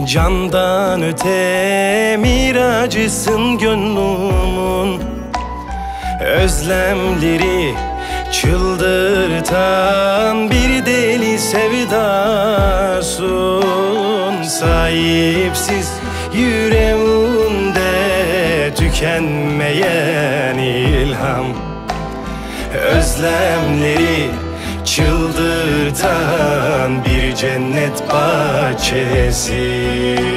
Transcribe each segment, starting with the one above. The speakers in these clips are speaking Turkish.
Candan öte miracısın gönlümün, özlemleri çıldırtan bir deli sevdasın. Sahipsiz yüreğimde tükenmeyen ilham, özlemleri çıldırtan bir cennet bahçesi.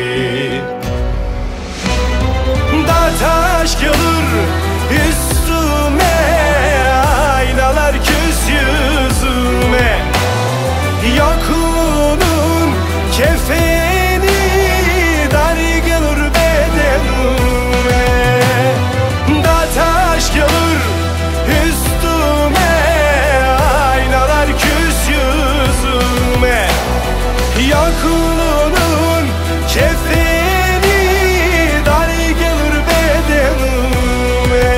Dağ taş gelir üstüme, aynalar küs yüzüme. Yokluğunun kefeni dar gelir bedenime. Dağ taş gelir üstüme, aynalar küs yüzüme. Yokluğunun kefeni dar gelir bedenime.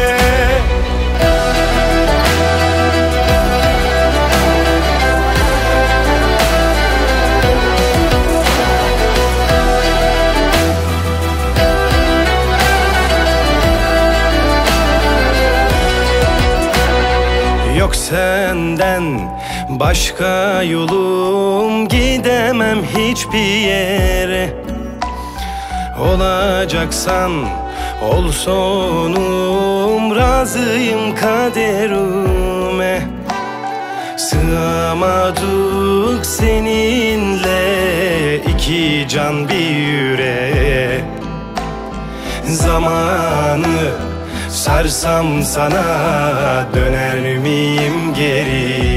Yok senden başka yolum, gidemem hiçbir yere. Olacaksan ol sonum, razıyım kaderime. Sığamadık seninle iki can bir yüreğe. Zamanı sarsam sana, döner miyim geri?